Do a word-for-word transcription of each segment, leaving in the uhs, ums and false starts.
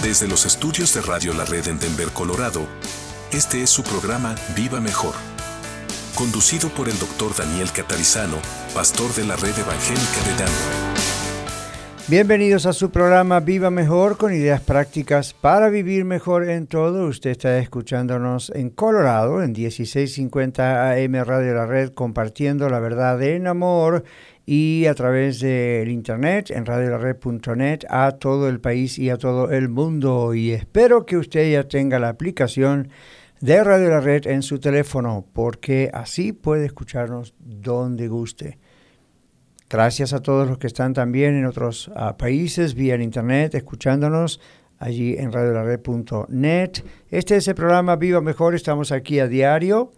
Desde los estudios de Radio La Red en Denver, Colorado, este es su programa Viva Mejor, conducido por el doctor Daniel Catarizano, pastor de la Red Evangélica de Denver. Bienvenidos a su programa Viva Mejor, con ideas prácticas para vivir mejor en todo. Usted está escuchándonos en Colorado, en dieciséis cincuenta A M Radio La Red, compartiendo la verdad en amor, y a través del internet, en radio la red punto net, a todo el país y a todo el mundo. Y espero que usted ya tenga la aplicación de Radio La Red en su teléfono, porque así puede escucharnos donde guste. Gracias a todos los que están también en otros uh, países vía el internet, escuchándonos allí en radio la red punto net. Este es el programa Viva Mejor. Estamos aquí a diario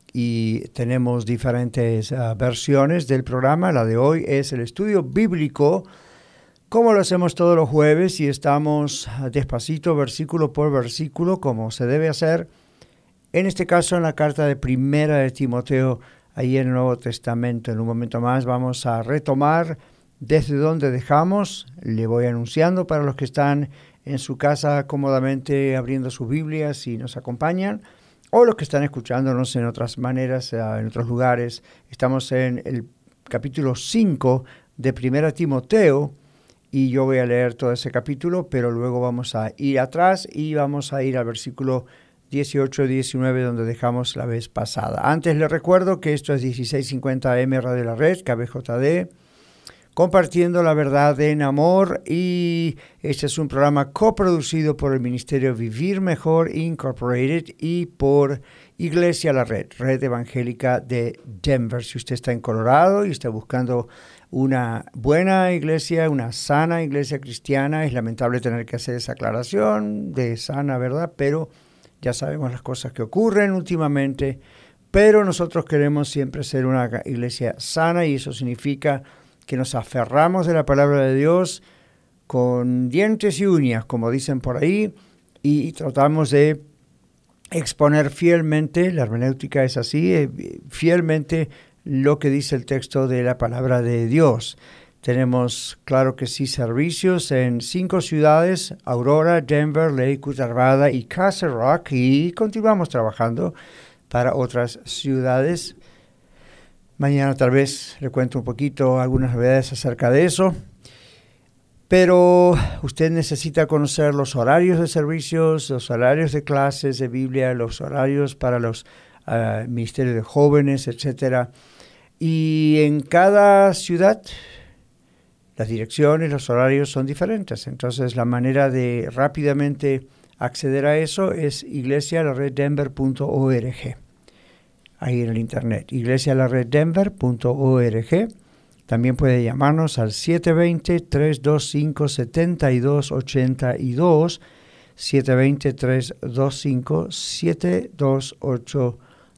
y tenemos diferentes uh, versiones del programa. La de hoy es el estudio bíblico, como lo hacemos todos los jueves, y estamos uh, despacito, versículo por versículo, como se debe hacer. En este caso, en la carta de Primera de Timoteo, ahí en el Nuevo Testamento. En un momento más vamos a retomar desde donde dejamos. Le voy anunciando para los que están en su casa cómodamente abriendo sus Biblias y nos acompañan, o los que están escuchándonos en otras maneras, en otros lugares. Estamos en el capítulo cinco de Primera Timoteo, y yo voy a leer todo ese capítulo, pero luego vamos a ir atrás y vamos a ir al versículo dieciocho diecinueve, donde dejamos la vez pasada. Antes les recuerdo que esto es dieciséis cincuenta A M Radio La Red, K B J D, compartiendo la verdad en amor, y este es un programa coproducido por el Ministerio Vivir Mejor Incorporated y por Iglesia La Red, Red Evangélica de Denver. Si usted está en Colorado y está buscando una buena iglesia, una sana iglesia cristiana, es lamentable tener que hacer esa aclaración de sana, ¿verdad? Pero ya sabemos las cosas que ocurren últimamente, pero nosotros queremos siempre ser una iglesia sana, y eso significa que nos aferramos de la palabra de Dios con dientes y uñas, como dicen por ahí, y tratamos de exponer fielmente, la hermenéutica es así, fielmente lo que dice el texto de la palabra de Dios. Tenemos, claro que sí, servicios en cinco ciudades: Aurora, Denver, Lakewood, Arvada y Castle Rock, y continuamos trabajando para otras ciudades. Mañana tal vez le cuento un poquito algunas novedades acerca de eso, pero usted necesita conocer los horarios de servicios, los horarios de clases de Biblia, los horarios para los uh, ministerios de jóvenes, etcétera. Y en cada ciudad las direcciones, los horarios son diferentes. Entonces, la manera de rápidamente acceder a eso es iglesia la red denver punto org. Ahí en el internet, iglesia la red denver punto org. También puede llamarnos al siete dos cero, tres dos cinco, siete dos ocho dos, siete dos cero, tres dos cinco, siete dos ocho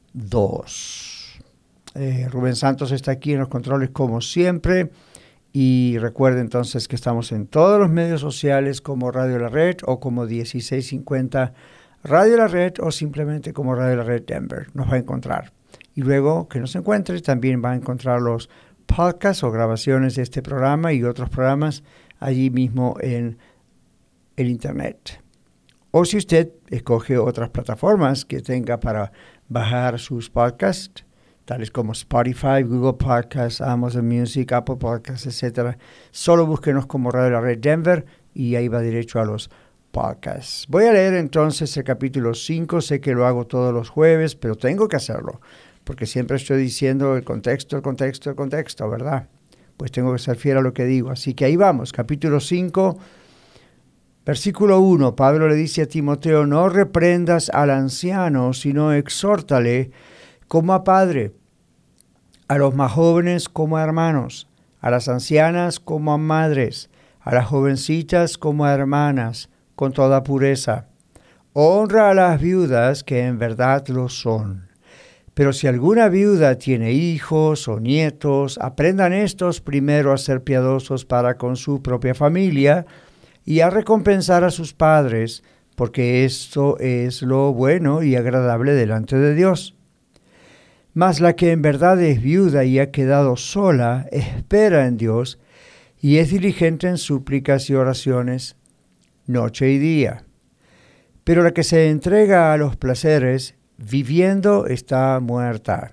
dos. Eh, Rubén Santos está aquí en los controles como siempre. Y recuerde entonces que estamos en todos los medios sociales como Radio La Red o como dieciséis cincuenta Radio La Red, o simplemente como Radio La Red Denver. Nos va a encontrar. Y luego que nos encuentre, también va a encontrar los podcasts o grabaciones de este programa y otros programas allí mismo en el internet. O si usted escoge otras plataformas que tenga para bajar sus podcasts, tales como Spotify, Google Podcasts, Amazon Music, Apple Podcasts, etcétera. Solo búsquenos como Radio La Red Denver y ahí va derecho a los podcasts. Voy a leer entonces el capítulo cinco. Sé que lo hago todos los jueves, pero tengo que hacerlo, porque siempre estoy diciendo el contexto, el contexto, el contexto, ¿verdad? Pues tengo que ser fiel a lo que digo. Así que ahí vamos, capítulo cinco, versículo uno. Pablo le dice a Timoteo: no reprendas al anciano, sino exhórtale como a padre, a los más jóvenes como a hermanos, a las ancianas como a madres, a las jovencitas como a hermanas, con toda pureza. Honra a las viudas, que en verdad lo son. Pero si alguna viuda tiene hijos o nietos, aprendan estos primero a ser piadosos para con su propia familia y a recompensar a sus padres, porque esto es lo bueno y agradable delante de Dios. Mas la que en verdad es viuda y ha quedado sola, espera en Dios y es diligente en súplicas y oraciones. noche y día. Pero la que se entrega a los placeres, viviendo está muerta.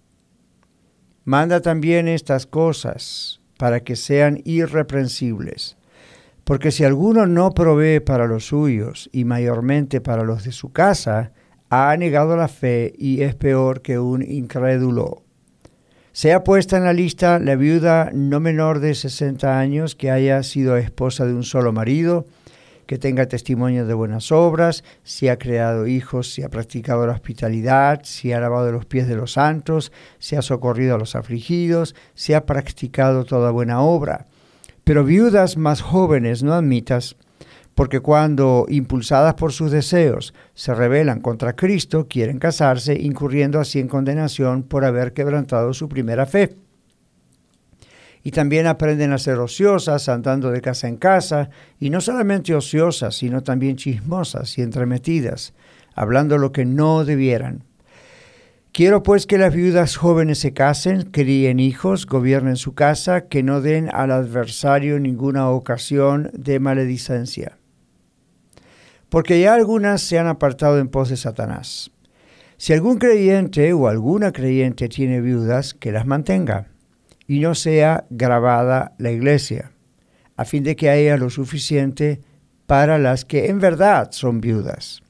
Manda también estas cosas para que sean irreprensibles. Porque si alguno no provee para los suyos y mayormente para los de su casa, ha negado la fe y es peor que un incrédulo. Sea puesta en la lista la viuda no menor de sesenta años que haya sido esposa de un solo marido, que tenga testimonio de buenas obras, si ha creado hijos, si ha practicado la hospitalidad, si ha lavado los pies de los santos, si ha socorrido a los afligidos, si ha practicado toda buena obra. Pero viudas más jóvenes no admitas, porque cuando, impulsadas por sus deseos, se rebelan contra Cristo, quieren casarse, incurriendo así en condenación por haber quebrantado su primera fe. Y también aprenden a ser ociosas, andando de casa en casa, y no solamente ociosas, sino también chismosas y entremetidas, hablando lo que no debieran. Quiero pues que las viudas jóvenes se casen, críen hijos, gobiernen su casa, que no den al adversario ninguna ocasión de maledicencia. Porque ya algunas se han apartado en pos de Satanás. Si algún creyente o alguna creyente tiene viudas, que las mantenga, y no sea gravada la iglesia, a fin de que haya lo suficiente para las que en verdad son viudas.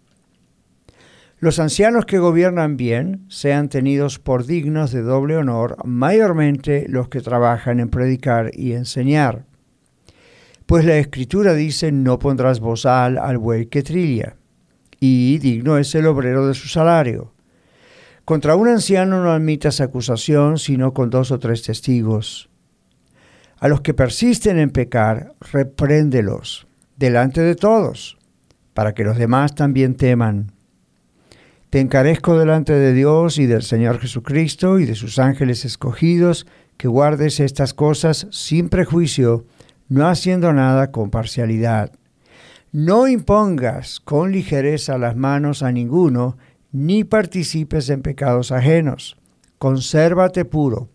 Los ancianos que gobiernan bien sean tenidos por dignos de doble honor, mayormente los que trabajan en predicar y enseñar. Pues la Escritura dice, no pondrás bozal al buey que trilla, y digno es el obrero de su salario. Contra un anciano no admitas acusación, sino con dos o tres testigos. A los que persisten en pecar, repréndelos delante de todos, para que los demás también teman. Te encarezco delante de Dios y del Señor Jesucristo y de sus ángeles escogidos, que guardes estas cosas sin prejuicio, no haciendo nada con parcialidad. No impongas con ligereza las manos a ninguno, ni participes en pecados ajenos. Consérvate puro.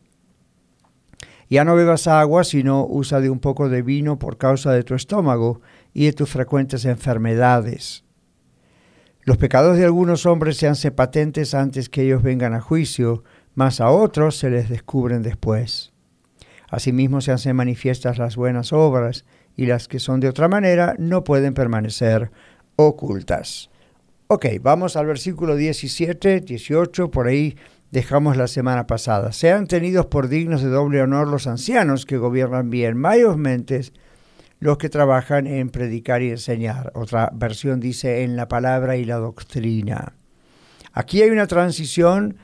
Ya no bebas agua, sino usa de un poco de vino por causa de tu estómago y de tus frecuentes enfermedades. Los pecados de algunos hombres se hacen patentes antes que ellos vengan a juicio, mas a otros se les descubren después. Asimismo se hacen manifiestas las buenas obras, y las que son de otra manera no pueden permanecer ocultas. Ok, vamos al versículo diecisiete, dieciocho, por ahí dejamos la semana pasada. Sean tenidos por dignos de doble honor los ancianos que gobiernan bien, mayormente los que trabajan en predicar y enseñar. Otra versión dice en la palabra y la doctrina. Aquí hay una transición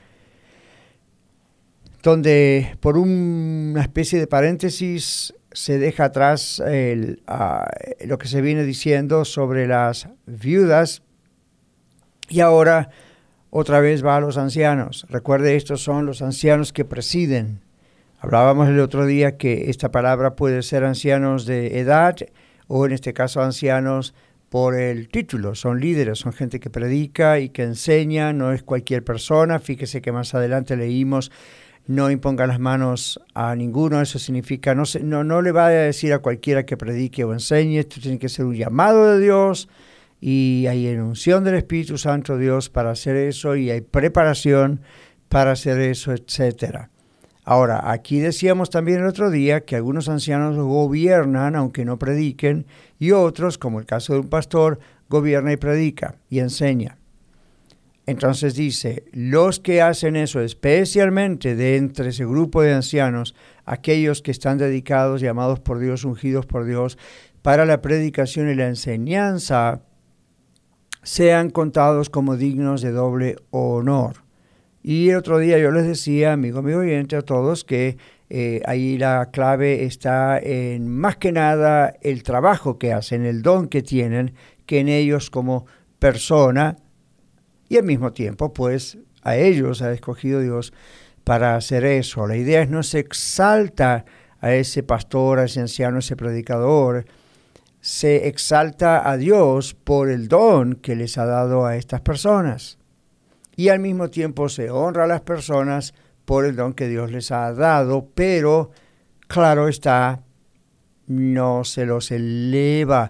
donde por un, una especie de paréntesis se deja atrás el, uh, lo que se viene diciendo sobre las viudas y ahora otra vez va a los ancianos. Recuerde, estos son los ancianos que presiden. Hablábamos el otro día que esta palabra puede ser ancianos de edad o en este caso ancianos por el título. Son líderes, son gente que predica y que enseña, no es cualquier persona. Fíjese que más adelante leímos, no imponga las manos a ninguno. Eso significa, no, se, no, no le va a decir a cualquiera que predique o enseñe. Esto tiene que ser un llamado de Dios y hay enunción del Espíritu Santo de Dios para hacer eso y hay preparación para hacer eso, etcétera. Ahora, aquí decíamos también el otro día que algunos ancianos gobiernan aunque no prediquen y otros, como el caso de un pastor, gobierna y predica y enseña. Entonces dice, los que hacen eso, especialmente de entre ese grupo de ancianos, aquellos que están dedicados, llamados por Dios, ungidos por Dios, para la predicación y la enseñanza, sean contados como dignos de doble honor. Y el otro día yo les decía, amigo, amigo oyente, a todos, que eh, ahí la clave está en más que nada el trabajo que hacen, el don que tienen, que en ellos como persona, y al mismo tiempo, pues, a ellos ha escogido Dios para hacer eso. La idea es no se exalta a ese pastor, a ese anciano, a ese predicador, se exalta a Dios por el don que les ha dado a estas personas. Y al mismo tiempo se honra a las personas por el don que Dios les ha dado, pero, claro está, no se los eleva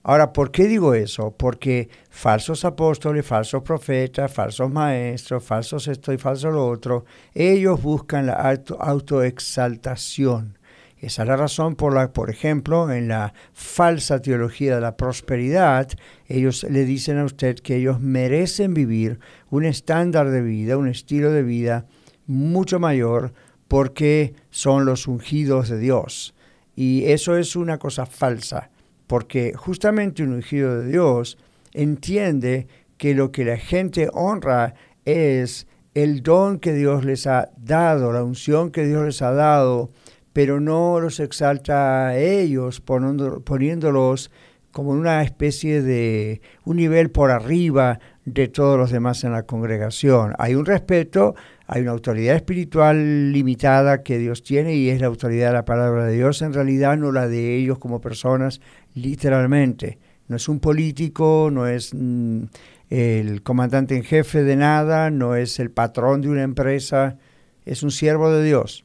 Ahora, ¿por qué digo eso? Porque falsos apóstoles, falsos profetas, falsos maestros, falsos esto y falso lo otro, ellos buscan la auto, autoexaltación. Esa es la razón por la, por ejemplo, en la falsa teología de la prosperidad, ellos le dicen a usted que ellos merecen vivir un estándar de vida, un estilo de vida mucho mayor porque son los ungidos de Dios. Y eso es una cosa falsa, porque justamente un ungido de Dios entiende que lo que la gente honra es el don que Dios les ha dado, la unción que Dios les ha dado, pero no los exalta a ellos poniéndolos como en una especie de un nivel por arriba de todos los demás en la congregación. Hay un respeto, hay una autoridad espiritual limitada que Dios tiene y es la autoridad de la palabra de Dios, en realidad no la de ellos como personas, literalmente. No es un político, no es mm, el comandante en jefe de nada, no es el patrón de una empresa, es un siervo de Dios.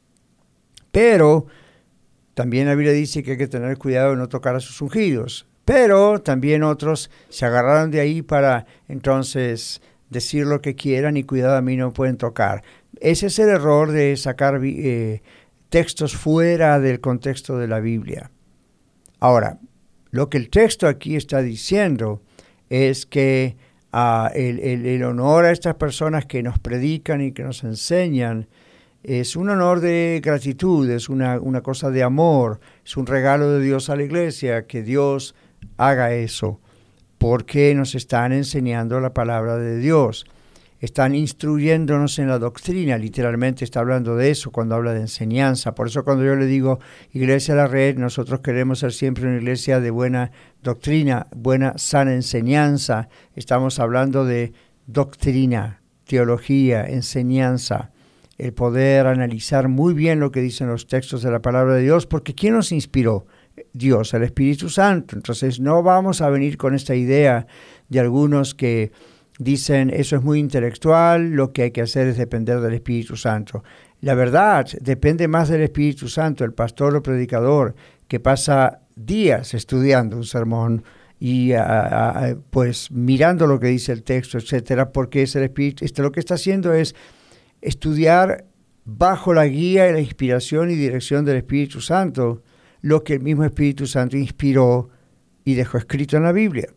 Pero también la Biblia dice que hay que tener cuidado de no tocar a sus ungidos. Pero también otros se agarraron de ahí para entonces decir lo que quieran y cuidado, a mí no pueden tocar. Ese es el error de sacar eh, textos fuera del contexto de la Biblia. Ahora, lo que el texto aquí está diciendo es que uh, el, el, el honor a estas personas que nos predican y que nos enseñan es un honor de gratitud, es una, una cosa de amor, es un regalo de Dios a la iglesia, que Dios haga eso, porque nos están enseñando la palabra de Dios, están instruyéndonos en la doctrina, literalmente está hablando de eso cuando habla de enseñanza. Por eso cuando yo le digo Iglesia La Red, nosotros queremos ser siempre una iglesia de buena doctrina, buena, sana enseñanza. Estamos hablando de doctrina, teología, enseñanza. El poder analizar muy bien lo que dicen los textos de la palabra de Dios, porque ¿quién nos inspiró? Dios, el Espíritu Santo. Entonces no vamos a venir con esta idea de algunos que dicen eso es muy intelectual, lo que hay que hacer es depender del Espíritu Santo. La verdad, depende más del Espíritu Santo, el pastor o predicador que pasa días estudiando un sermón y uh, uh, pues mirando lo que dice el texto, etcétera, porque es el Espíritu, este, lo que está haciendo es estudiar bajo la guía y la inspiración y dirección del Espíritu Santo lo que el mismo Espíritu Santo inspiró y dejó escrito en la Biblia.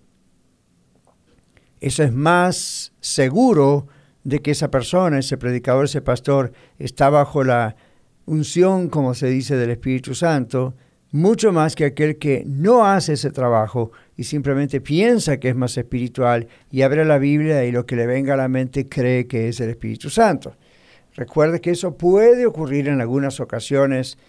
Eso es más seguro de que esa persona, ese predicador, ese pastor, está bajo la unción, como se dice, del Espíritu Santo, mucho más que aquel que no hace ese trabajo y simplemente piensa que es más espiritual y abre la Biblia y lo que le venga a la mente cree que es el Espíritu Santo. Recuerde que eso puede ocurrir en algunas ocasiones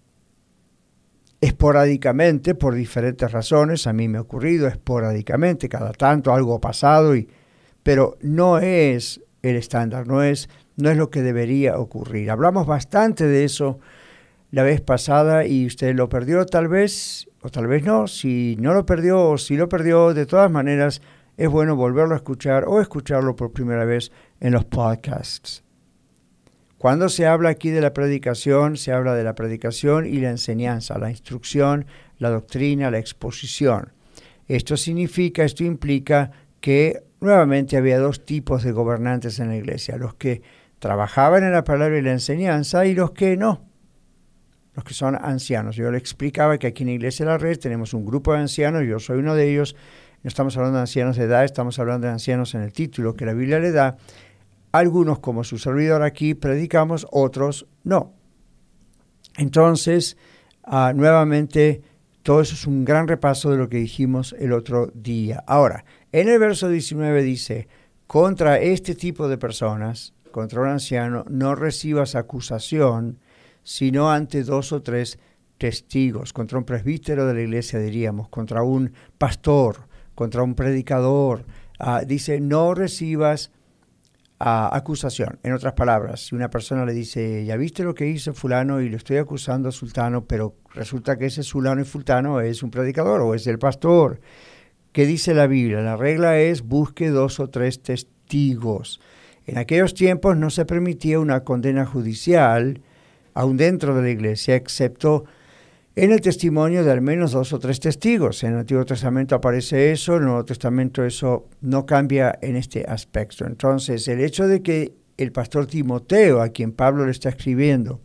esporádicamente por diferentes razones. A mí me ha ocurrido esporádicamente, cada tanto algo ha pasado, y, pero no es el estándar, no es, no es lo que debería ocurrir. Hablamos bastante de eso la vez pasada y usted lo perdió tal vez, o tal vez no. Si no lo perdió o si lo perdió, de todas maneras es bueno volverlo a escuchar o escucharlo por primera vez en los podcasts. Cuando se habla aquí de la predicación, se habla de la predicación y la enseñanza, la instrucción, la doctrina, la exposición. Esto significa, esto implica que nuevamente había dos tipos de gobernantes en la iglesia, los que trabajaban en la palabra y la enseñanza y los que no, los que son ancianos. Yo le explicaba que aquí en la Iglesia de la Red tenemos un grupo de ancianos, yo soy uno de ellos, no estamos hablando de ancianos de edad, estamos hablando de ancianos en el título que la Biblia le da. Algunos, como su servidor aquí, predicamos, otros no. Entonces, uh, nuevamente, todo eso es un gran repaso de lo que dijimos el otro día. Ahora, en el verso diecinueve dice, contra este tipo de personas, contra un anciano, no recibas acusación, sino ante dos o tres testigos. Contra un presbítero de la iglesia, diríamos, contra un pastor, contra un predicador. Uh, dice, no recibas Uh, acusación. En otras palabras, si una persona le dice, ya viste lo que hizo fulano y lo estoy acusando a sultano, pero resulta que ese fulano y fultano es un predicador o es el pastor. ¿Qué dice la Biblia? La regla es busque dos o tres testigos. En aquellos tiempos no se permitía una condena judicial, aún dentro de la iglesia, excepto en el testimonio de al menos dos o tres testigos. En el Antiguo Testamento aparece eso, en el Nuevo Testamento eso no cambia en este aspecto. Entonces, el hecho de que el pastor Timoteo, a quien Pablo le está escribiendo,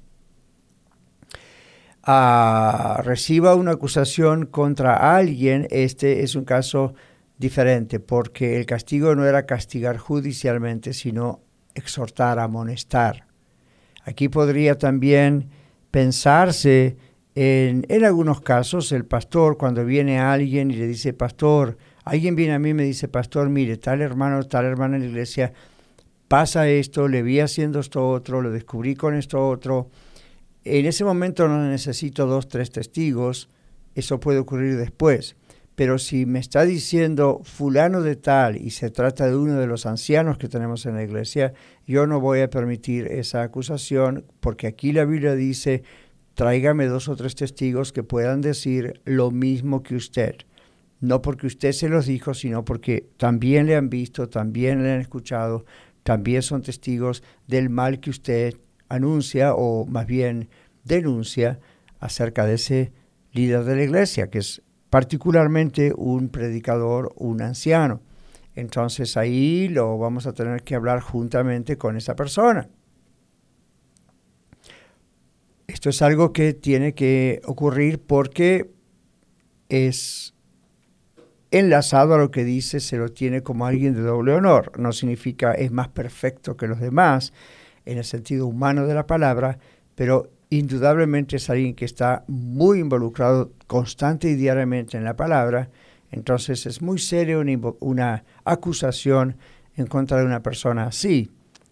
uh, reciba una acusación contra alguien, este es un caso diferente, porque el castigo no era castigar judicialmente, sino exhortar, amonestar. Aquí podría también pensarse en, en algunos casos, el pastor, cuando viene a alguien y le dice, pastor, alguien viene a mí y me dice, pastor, mire, tal hermano, tal hermana en la iglesia, pasa esto, le vi haciendo esto otro, lo descubrí con esto otro. En ese momento no necesito dos, tres testigos, eso puede ocurrir después. Pero si me está diciendo fulano de tal y se trata de uno de los ancianos que tenemos en la iglesia, yo no voy a permitir esa acusación, porque aquí la Biblia dice, tráigame dos o tres testigos que puedan decir lo mismo que usted. No porque usted se los dijo, sino porque también le han visto, también le han escuchado, también son testigos del mal que usted anuncia o más bien denuncia acerca de ese líder de la iglesia, que es particularmente un predicador, un anciano. Entonces ahí lo vamos a tener que hablar juntamente con esa persona. Esto es algo que tiene que ocurrir porque es enlazado a lo que dice, se lo tiene como alguien de doble honor. No significa es más perfecto que los demás en el sentido humano de la palabra, pero indudablemente es alguien que está muy involucrado constante y diariamente en la palabra. Entonces es muy serio una, una acusación en contra de una persona así,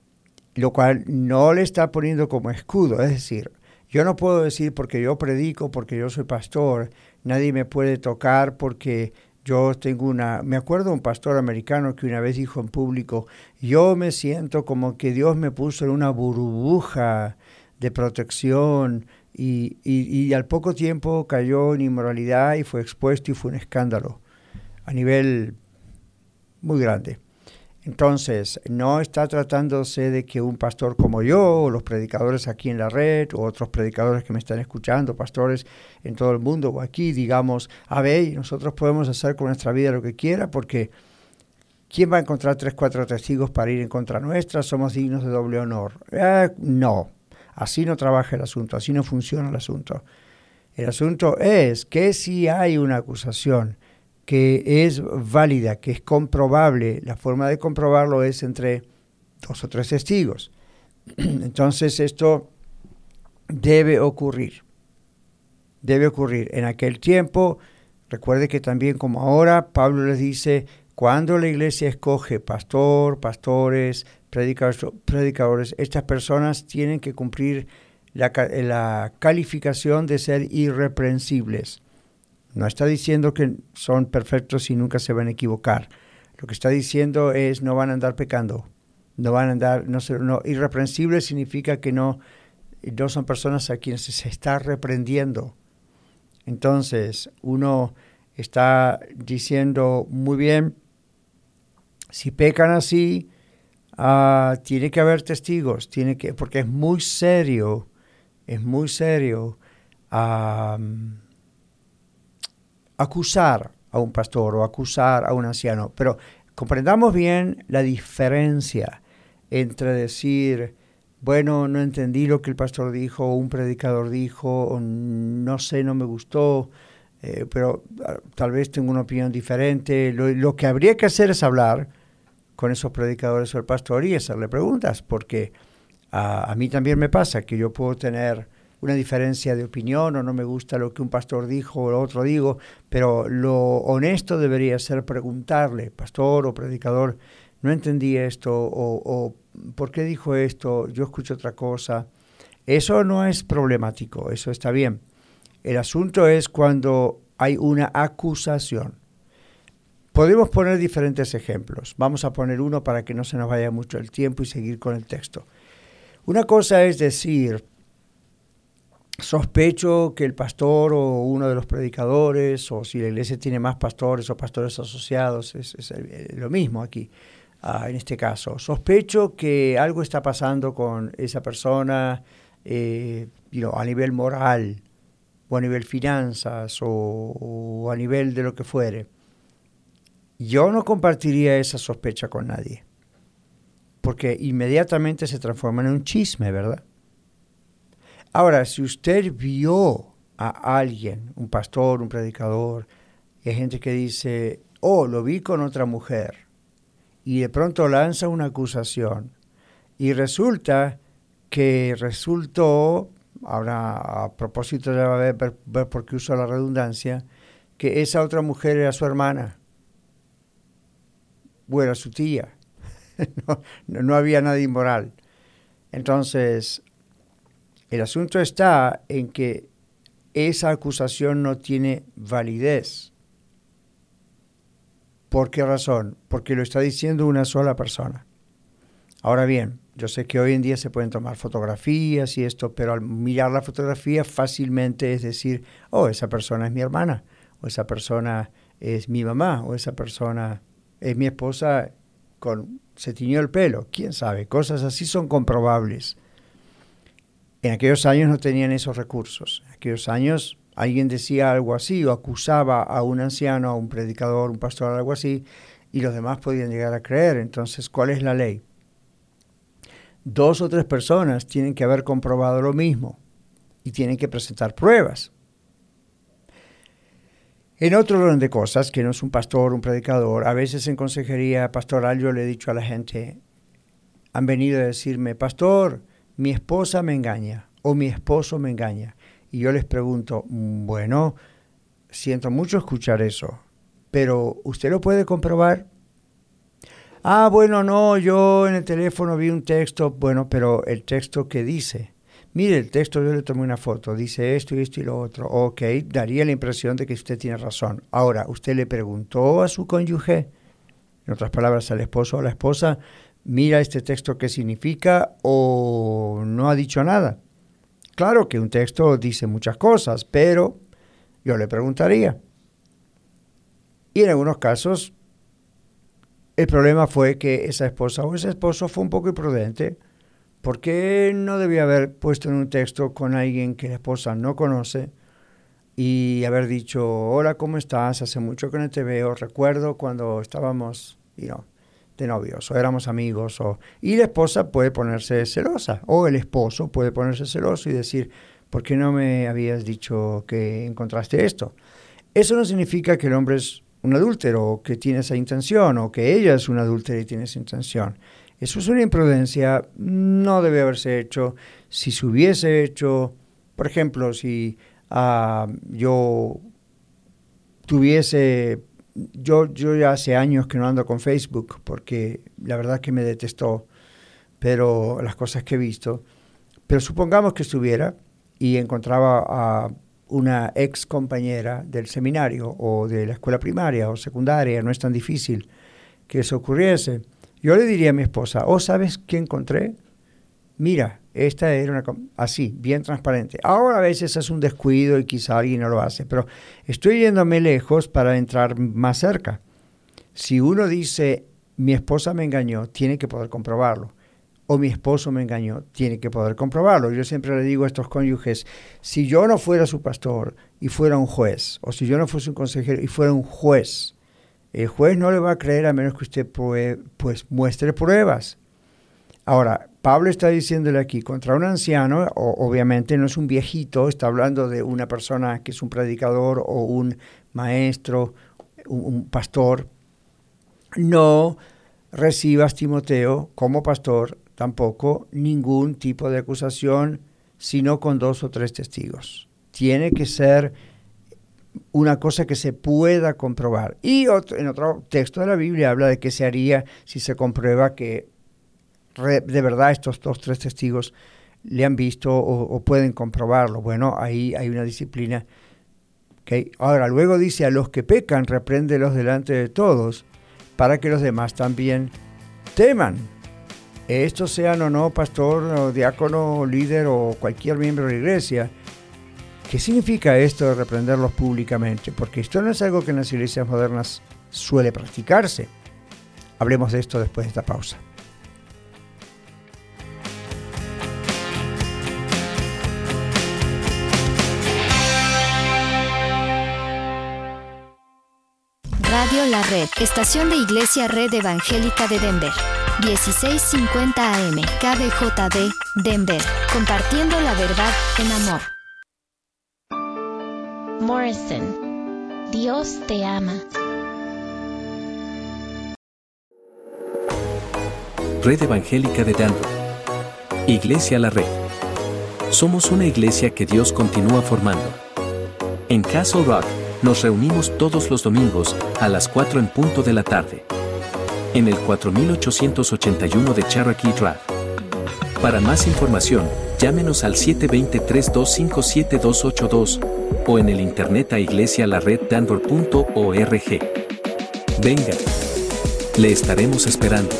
lo cual no le está poniendo como escudo. Es decir, yo no puedo decir porque yo predico, porque yo soy pastor, nadie me puede tocar porque yo tengo una... Me acuerdo de un pastor americano que una vez dijo en público, yo me siento como que Dios me puso en una burbuja de protección y, y, y al poco tiempo cayó en inmoralidad y fue expuesto y fue un escándalo a nivel muy grande. Entonces, no está tratándose de que un pastor como yo, o los predicadores aquí en la red, o otros predicadores que me están escuchando, pastores en todo el mundo, o aquí, digamos, a ver, nosotros podemos hacer con nuestra vida lo que quiera, porque ¿quién va a encontrar tres, cuatro testigos para ir en contra nuestra? Somos dignos de doble honor. Eh, no. Así no trabaja el asunto, así no funciona el asunto. El asunto es que si hay una acusación que es válida, que es comprobable, la forma de comprobarlo es entre dos o tres testigos. Entonces esto debe ocurrir, debe ocurrir. En aquel tiempo, recuerde que también como ahora, Pablo les dice, cuando la iglesia escoge pastor, pastores, predicadores, predicadores, estas personas tienen que cumplir la, la calificación de ser irreprensibles. No está diciendo que son perfectos y nunca se van a equivocar. Lo que está diciendo es no van a andar pecando. No van a andar, no, no irreprensibles significa que no, no son personas a quienes se está reprendiendo. Entonces, uno está diciendo muy bien, si pecan así, uh, tiene que haber testigos, tiene que, porque es muy serio, es muy serio um, acusar a un pastor o acusar a un anciano. Pero comprendamos bien la diferencia entre decir, bueno, no entendí lo que el pastor dijo, o un predicador dijo, o no sé, no me gustó, eh, pero uh, tal vez tengo una opinión diferente. Lo, lo que habría que hacer es hablar con esos predicadores o el pastor y hacerle preguntas, porque uh, a mí también me pasa que yo puedo tener una diferencia de opinión o no me gusta lo que un pastor dijo o lo otro digo, pero lo honesto debería ser preguntarle, pastor o predicador, no entendí esto o, o ¿por qué dijo esto? Yo escucho otra cosa. Eso no es problemático, eso está bien. El asunto es cuando hay una acusación. Podemos poner diferentes ejemplos. Vamos a poner uno para que no se nos vaya mucho el tiempo y seguir con el texto. Una cosa es decir, sospecho que el pastor o uno de los predicadores, o si la iglesia tiene más pastores o pastores asociados, es, es lo mismo aquí, uh, en este caso. Sospecho que algo está pasando con esa persona eh, you know, a nivel moral. o a nivel finanzas, o, o a nivel de lo que fuere, yo no compartiría esa sospecha con nadie, porque inmediatamente se transforma en un chisme, ¿verdad? Ahora, si usted vio a alguien, un pastor, un predicador, y hay gente que dice, oh, lo vi con otra mujer, y de pronto lanza una acusación, y resulta que resultó, ahora a propósito de ver, ver, ver por qué uso la redundancia, que esa otra mujer era su hermana, o era su tía, no, no, no había nada inmoral. Entonces, el asunto está en que esa acusación no tiene validez. ¿Por qué razón? Porque lo está diciendo una sola persona. Ahora bien, yo sé que hoy en día se pueden tomar fotografías y esto, pero al mirar la fotografía fácilmente es decir, oh, esa persona es mi hermana, o esa persona es mi mamá, o esa persona es mi esposa, con, se tiñó el pelo, quién sabe, cosas así son comprobables. En aquellos años no tenían esos recursos. En aquellos años alguien decía algo así o acusaba a un anciano, a un predicador, un pastor, algo así, y los demás podían llegar a creer. Entonces, ¿cuál es la ley? Dos o tres personas tienen que haber comprobado lo mismo y tienen que presentar pruebas. En otro orden de cosas, que no es un pastor, un predicador, a veces en consejería pastoral yo le he dicho a la gente, han venido a decirme, pastor, mi esposa me engaña o mi esposo me engaña. Y yo les pregunto, bueno, siento mucho escuchar eso, pero ¿usted lo puede comprobar? Ah, bueno, no, yo en el teléfono vi un texto, bueno, pero el texto ¿qué dice? Mire, el texto yo le tomé una foto, dice esto y esto y lo otro. Ok, daría la impresión de que usted tiene razón. Ahora, ¿usted le preguntó a su cónyuge, en otras palabras, al esposo o a la esposa, mira este texto qué significa o no ha dicho nada? Claro que un texto dice muchas cosas, pero yo le preguntaría. Y en algunos casos, el problema fue que esa esposa o ese esposo fue un poco imprudente, porque no debía haber puesto en un texto con alguien que la esposa no conoce y haber dicho, hola, ¿cómo estás? Hace mucho que no te veo, recuerdo cuando estábamos, you know, de novios o éramos amigos. O, y la esposa puede ponerse celosa o el esposo puede ponerse celoso y decir, ¿por qué no me habías dicho que encontraste esto? Eso no significa que el hombre es un adúltero o que tiene esa intención o que ella es una adúltera y tiene esa intención. Eso es una imprudencia, no debe haberse hecho. Si se hubiese hecho, por ejemplo, si uh, yo tuviese... Yo, yo ya hace años que no ando con Facebook porque la verdad que me detestó, pero las cosas que he visto. Pero supongamos que estuviera y encontraba a una ex compañera del seminario o de la escuela primaria o secundaria, no es tan difícil que eso ocurriese. Yo le diría a mi esposa, ¿oh, sabes qué encontré? Mira, esta era una... así, bien transparente. Ahora a veces es un descuido y quizá alguien no lo hace, pero estoy yéndome lejos para entrar más cerca. Si uno dice, mi esposa me engañó, tiene que poder comprobarlo. O mi esposo me engañó, tiene que poder comprobarlo. Yo siempre le digo a estos cónyuges, si yo no fuera su pastor y fuera un juez, o si yo no fuese un consejero y fuera un juez, el juez no le va a creer a menos que usted pruebe, pues muestre pruebas. Ahora, Pablo está diciéndole aquí contra un anciano, o, obviamente no es un viejito, está hablando de una persona que es un predicador o un maestro, un, un pastor. No recibas, Timoteo, como pastor, tampoco ningún tipo de acusación, sino con dos o tres testigos. Tiene que ser una cosa que se pueda comprobar. Y otro, en otro texto de la Biblia habla de qué se haría si se comprueba que de verdad estos dos, tres testigos le han visto o, o pueden comprobarlo. Bueno, ahí hay una disciplina. ¿Okay? Ahora, luego dice, a los que pecan, repréndelos delante de todos, para que los demás también teman. Estos sean o no pastor, o diácono, o líder, o cualquier miembro de la iglesia. ¿Qué significa esto de reprenderlos públicamente? Porque esto no es algo que en las iglesias modernas suele practicarse. Hablemos de esto después de esta pausa. Radio La Red, estación de Iglesia Red Evangélica de Denver. dieciséis cincuenta A M, K B J D, Denver. Compartiendo la verdad en amor. Morrison, Dios te ama. Red Evangélica de Denver. Iglesia La Red. Somos una iglesia que Dios continúa formando. En Castle Rock, nos reunimos todos los domingos a las cuatro en punto de la tarde. En el cuatro mil ochocientos ochenta y uno de Cherokee Drive. Para más información, llámenos al siete dos cero, tres dos cinco, siete dos ocho dos o en el internet a iglesia la red denver punto org. Venga, le estaremos esperando.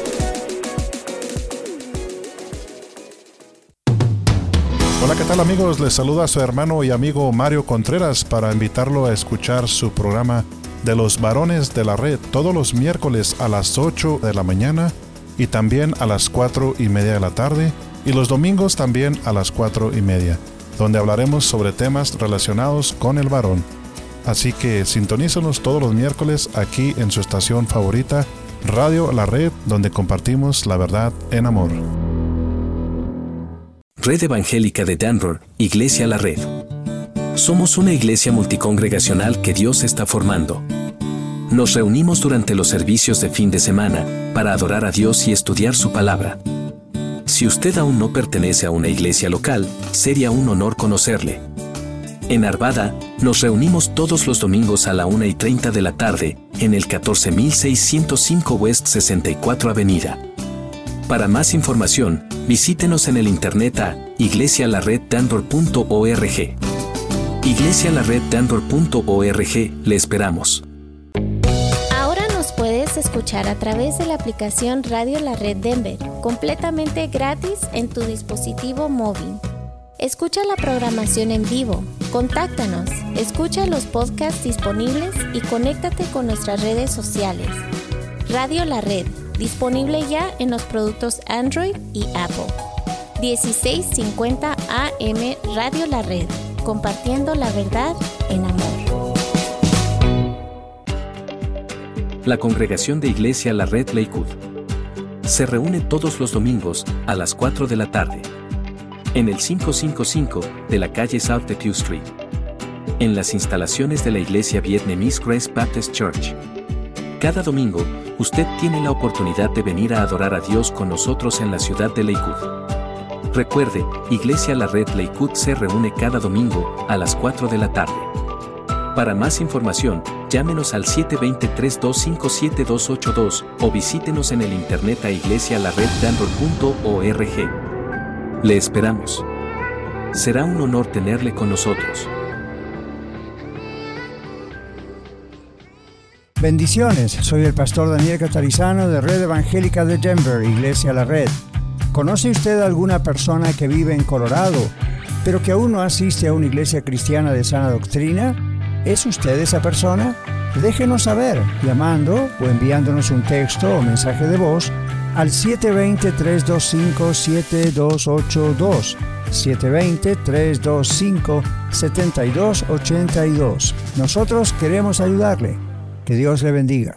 Hola, ¿qué tal amigos? Les saluda su hermano y amigo Mario Contreras para invitarlo a escuchar su programa de los varones de la red todos los miércoles a las ocho de la mañana y también a las cuatro y media de la tarde y los domingos también a las cuatro y media, donde hablaremos sobre temas relacionados con el varón. Así que sintonízanos todos los miércoles aquí en su estación favorita, Radio La Red, donde compartimos la verdad en amor. Red Evangélica de Denver, Iglesia La Red. Somos una iglesia multicongregacional que Dios está formando. Nos reunimos durante los servicios de fin de semana para adorar a Dios y estudiar su palabra. Si usted aún no pertenece a una iglesia local, sería un honor conocerle. En Arvada, nos reunimos todos los domingos a la una y treinta de la tarde, en el catorce mil seiscientos cinco West sesenta y cuatro Avenida. Para más información, visítenos en el internet a iglesia la red denver punto org. iglesia la red denver punto org, le esperamos. Ahora nos puedes escuchar a través de la aplicación Radio La Red Denver, completamente gratis en tu dispositivo móvil. Escucha la programación en vivo, contáctanos, escucha los podcasts disponibles y conéctate con nuestras redes sociales. Radio La Red, disponible ya en los productos Android y Apple. dieciséis cincuenta A M Radio La Red, compartiendo la verdad en amor. La congregación de Iglesia La Red Lakewood se reúne todos los domingos a las cuatro de la tarde en el quinientos cincuenta y cinco de la calle South de Pew Street, en las instalaciones de la iglesia Vietnamese Grace Baptist Church. Cada domingo, usted tiene la oportunidad de venir a adorar a Dios con nosotros en la ciudad de Lakewood. Recuerde, Iglesia La Red Lakewood se reúne cada domingo a las cuatro de la tarde. Para más información, llámenos al siete dos cero, tres dos cinco, siete dos ocho dos o visítenos en el internet a iglesia la red denver punto org. Le esperamos. Será un honor tenerle con nosotros. Bendiciones, soy el pastor Daniel Catarizano de Red Evangélica de Denver, Iglesia La Red. ¿Conoce usted a alguna persona que vive en Colorado, pero que aún no asiste a una iglesia cristiana de sana doctrina? ¿Es usted esa persona? Déjenos saber llamando o enviándonos un texto o mensaje de voz al siete dos cero, tres dos cinco, siete dos ocho dos, siete dos cero, tres dos cinco, siete dos ocho dos. Nosotros queremos ayudarle. Que Dios le bendiga.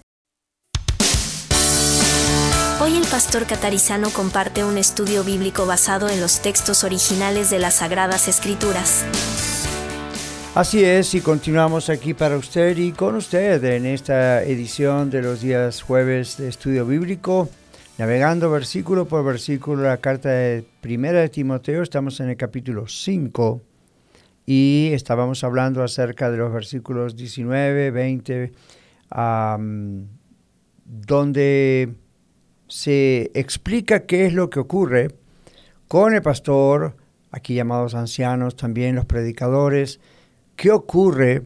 Hoy el pastor Catarizano comparte un estudio bíblico basado en los textos originales de las Sagradas Escrituras. Así es, y continuamos aquí para usted y con usted en esta edición de los días jueves de estudio bíblico, navegando versículo por versículo la carta de Primera de Timoteo. Estamos en el capítulo cinco y estábamos hablando acerca de los versículos diecinueve, veinte, um, donde se explica qué es lo que ocurre con el pastor, aquí llamados ancianos, también los predicadores. ¿Qué ocurre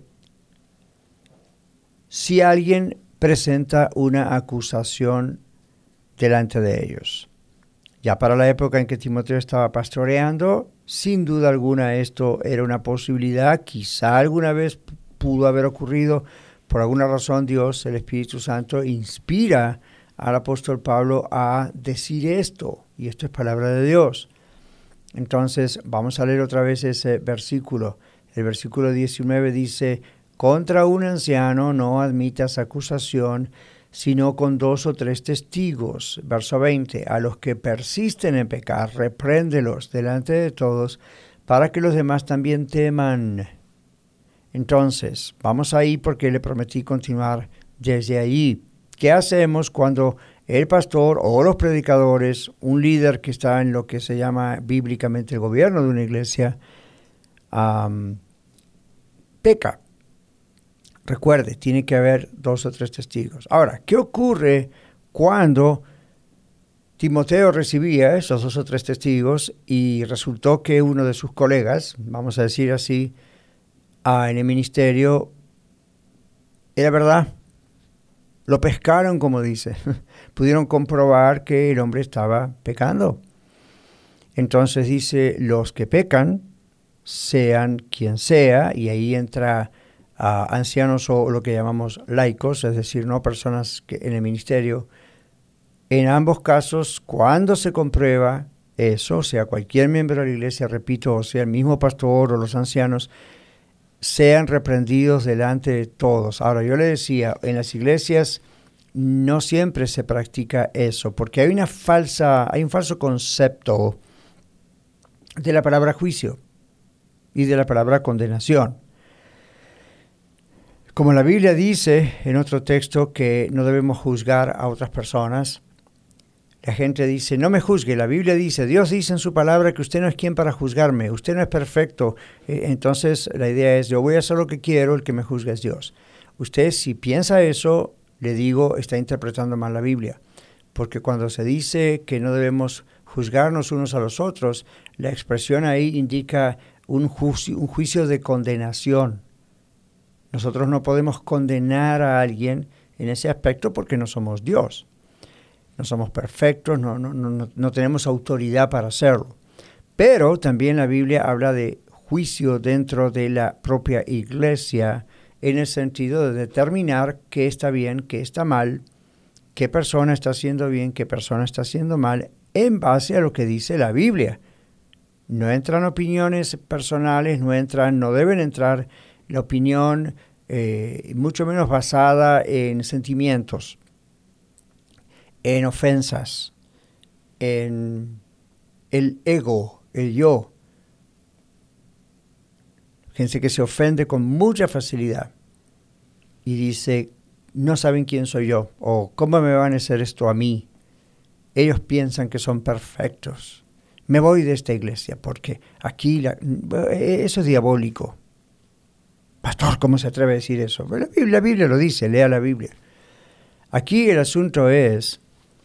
si alguien presenta una acusación delante de ellos? Ya para la época en que Timoteo estaba pastoreando, sin duda alguna esto era una posibilidad. Quizá alguna vez pudo haber ocurrido. Por alguna razón Dios, el Espíritu Santo, inspira al apóstol Pablo a decir esto. Y esto es palabra de Dios. Entonces vamos a leer otra vez ese versículo. El versículo diecinueve dice: contra un anciano no admitas acusación, sino con dos o tres testigos. Verso veinte, a los que persisten en pecar, repréndelos delante de todos, para que los demás también teman. Entonces, vamos ahí porque le prometí continuar desde ahí. ¿Qué hacemos cuando el pastor o los predicadores, un líder que está en lo que se llama bíblicamente el gobierno de una iglesia, um, peca? Recuerde, tiene que haber dos o tres testigos. Ahora, ¿qué ocurre cuando Timoteo recibía esos dos o tres testigos y resultó que uno de sus colegas, vamos a decir así, ah, en el ministerio, era verdad? Lo pescaron, como dice. Pudieron comprobar que el hombre estaba pecando. Entonces dice, los que pecan, sean quien sea, y ahí entra a uh, ancianos o lo que llamamos laicos, es decir, no personas que en el ministerio. En ambos casos, cuando se comprueba eso, sea cualquier miembro de la iglesia, repito, o sea el mismo pastor o los ancianos, sean reprendidos delante de todos. Ahora, yo le decía, en las iglesias no siempre se practica eso, porque hay una falsa, hay un falso concepto de la palabra juicio y de la palabra condenación. Como la Biblia dice en otro texto que no debemos juzgar a otras personas, la gente dice, no me juzgue. La Biblia dice, Dios dice en su palabra que usted no es quien para juzgarme, usted no es perfecto. Entonces la idea es, yo voy a hacer lo que quiero, el que me juzga es Dios. Usted, si piensa eso, le digo, está interpretando mal la Biblia. Porque cuando se dice que no debemos juzgarnos unos a los otros, la expresión ahí indica un juicio, un juicio de condenación. Nosotros no podemos condenar a alguien en ese aspecto porque no somos Dios. No somos perfectos, no, no, no, no tenemos autoridad para hacerlo. Pero también la Biblia habla de juicio dentro de la propia iglesia, en el sentido de determinar qué está bien, qué está mal, qué persona está haciendo bien, qué persona está haciendo mal, en base a lo que dice la Biblia. No entran opiniones personales, no entran, no deben entrar la opinión, eh, mucho menos basada en sentimientos, en ofensas, en el ego, el yo. Gente que se ofende con mucha facilidad y dice, no saben quién soy yo, o cómo me van a hacer esto a mí. Ellos piensan que son perfectos. Me voy de esta iglesia porque aquí la, eso es diabólico. Pastor, ¿cómo se atreve a decir eso? La Biblia, la Biblia lo dice, lea la Biblia. Aquí el asunto es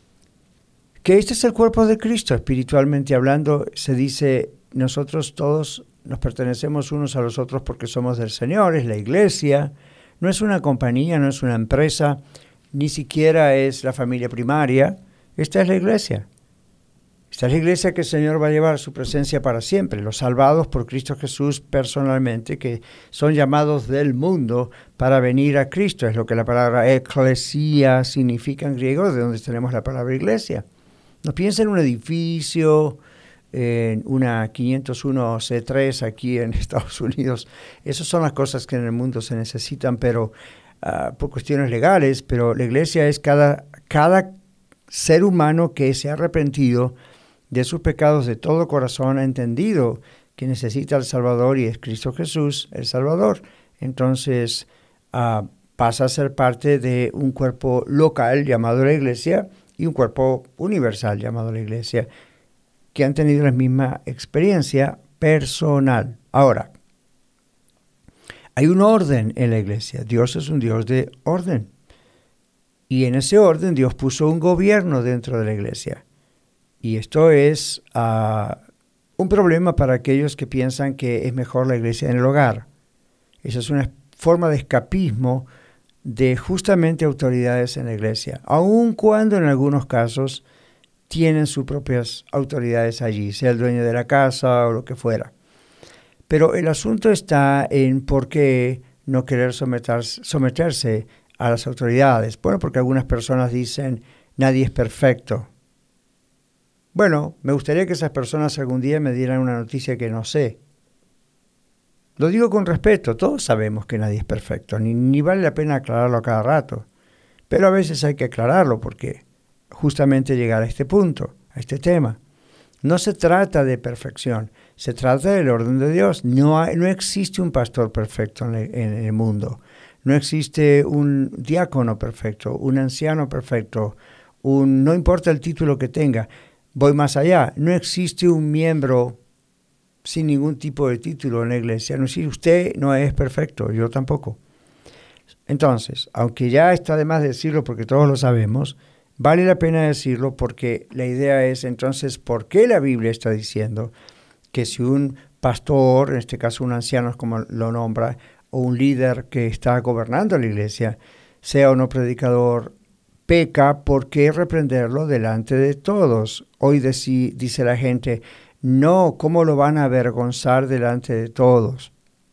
que este es el cuerpo de Cristo, espiritualmente hablando. Se dice, nosotros todos nos pertenecemos unos a los otros porque somos del Señor, es la iglesia, no es una compañía, no es una empresa, ni siquiera es la familia primaria, esta es la iglesia. Esta es la iglesia que el Señor va a llevar a su presencia para siempre, los salvados por Cristo Jesús personalmente, que son llamados del mundo para venir a Cristo, es lo que la palabra eclesia significa en griego, de donde tenemos la palabra iglesia. No piensa en un edificio, en una quinientos uno C tres aquí en Estados Unidos. Esas son las cosas que en el mundo se necesitan, pero uh, por cuestiones legales, pero la iglesia es cada, cada ser humano que se ha arrepentido de sus pecados de todo corazón, ha entendido que necesita al Salvador y es Cristo Jesús el Salvador. Entonces uh, pasa a ser parte de un cuerpo local llamado la iglesia y un cuerpo universal llamado la iglesia, que han tenido la misma experiencia personal. Ahora, hay un orden en la iglesia. Dios es un Dios de orden. Y en ese orden Dios puso un gobierno dentro de la iglesia. Y esto es uh, un problema para aquellos que piensan que es mejor la iglesia en el hogar. Esa es una forma de escapismo de justamente autoridades en la iglesia, aun cuando en algunos casos tienen sus propias autoridades allí, sea el dueño de la casa o lo que fuera. Pero el asunto está en por qué no querer someterse, someterse a las autoridades. Bueno, porque algunas personas dicen, nadie es perfecto. Bueno, me gustaría que esas personas algún día me dieran una noticia que no sé. Lo digo con respeto, todos sabemos que nadie es perfecto, ni, ni vale la pena aclararlo a cada rato. Pero a veces hay que aclararlo porque justamente llegar a este punto, a este tema. No se trata de perfección, se trata del orden de Dios. No, hay, no existe un pastor perfecto en el, en el mundo. No existe un diácono perfecto, un anciano perfecto, un, no importa el título que tenga. Voy más allá, no existe un miembro sin ningún tipo de título en la iglesia. No existe, usted no es perfecto, yo tampoco. Entonces, aunque ya está de más decirlo porque todos lo sabemos, vale la pena decirlo porque la idea es entonces por qué la Biblia está diciendo que si un pastor, en este caso un anciano como lo nombra, o un líder que está gobernando la iglesia, sea o no predicador, peca, ¿por qué reprenderlo delante de todos? Hoy deci, dice la gente, no, ¿cómo lo van a avergonzar delante de todos?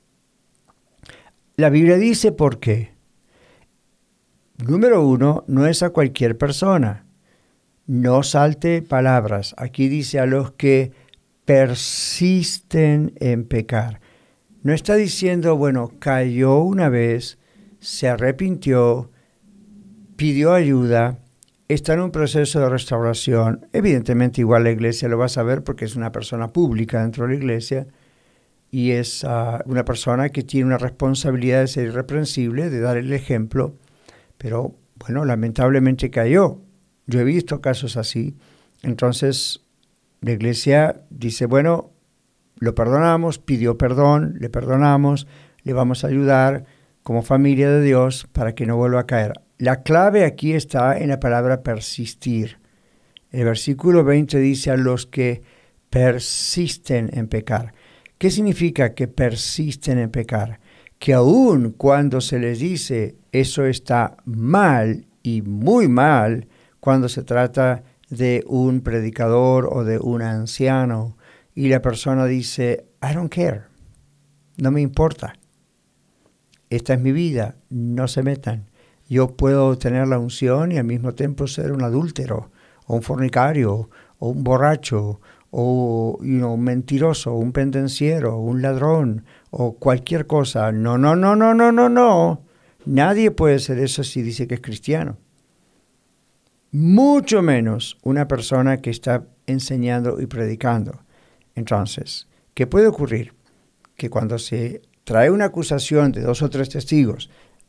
La Biblia dice por qué. Número uno, no es a cualquier persona. No salte palabras. Aquí dice a los que persisten en pecar. No está diciendo, bueno, cayó una vez, se arrepintió, pidió ayuda, está en un proceso de restauración. Evidentemente igual la iglesia lo va a saber porque es una persona pública dentro de la iglesia y es uh, una persona que tiene una responsabilidad de ser irreprensible, de dar el ejemplo. Pero, bueno, lamentablemente cayó. Yo he visto casos así. Entonces, la iglesia dice, bueno, lo perdonamos, pidió perdón, le perdonamos, le vamos a ayudar como familia de Dios para que no vuelva a caer. La clave aquí está en la palabra persistir. El versículo veinte dice a los que persisten en pecar. ¿Qué significa que persisten en pecar? Que aun cuando se les dice eso está mal y muy mal, cuando se trata de un predicador o de un anciano, y la persona dice, I don't care, no me importa, esta es mi vida, no se metan. Yo puedo tener la unción y al mismo tiempo ser un adúltero, o un fornicario, o un borracho, o you know, un mentiroso, un pendenciero, un ladrón, o cualquier cosa. No, no, no, no, no, no, no. Nadie puede ser eso si dice que es cristiano. Mucho menos una persona que está enseñando y predicando. Entonces, ¿qué puede ocurrir? Que cuando se trae una acusación de dos o tres testigos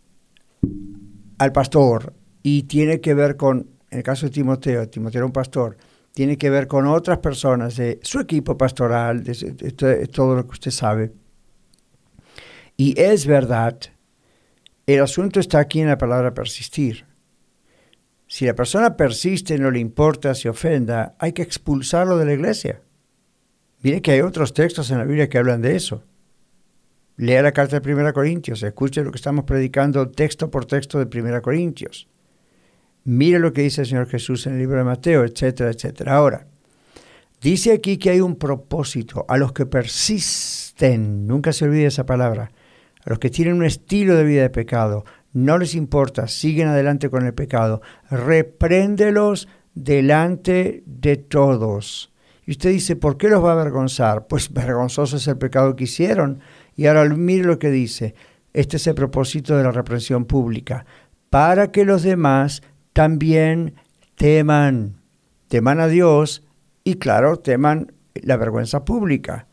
al pastor y tiene que ver con, en el caso de Timoteo, Timoteo era un pastor, tiene que ver con otras personas de su equipo pastoral, de, de, de todo lo que usted sabe. Y es verdad, el asunto está aquí en la palabra persistir. Si la persona persiste, no le importa, se ofenda, hay que expulsarlo de la iglesia. Mire que hay otros textos en la Biblia que hablan de eso. Lea la carta de Primera Corintios, escuche lo que estamos predicando texto por texto de Primera Corintios. Mire lo que dice el Señor Jesús en el libro de Mateo, etcétera, etcétera. Ahora, dice aquí que hay un propósito a los que persisten, nunca se olvide esa palabra, a los que tienen un estilo de vida de pecado, no les importa, siguen adelante con el pecado, repréndelos delante de todos. Y usted dice, ¿por qué los va a avergonzar? Pues vergonzoso es el pecado que hicieron. Y ahora mire lo que dice, este es el propósito de la reprensión pública, para que los demás también teman, teman a Dios y claro, teman la vergüenza pública.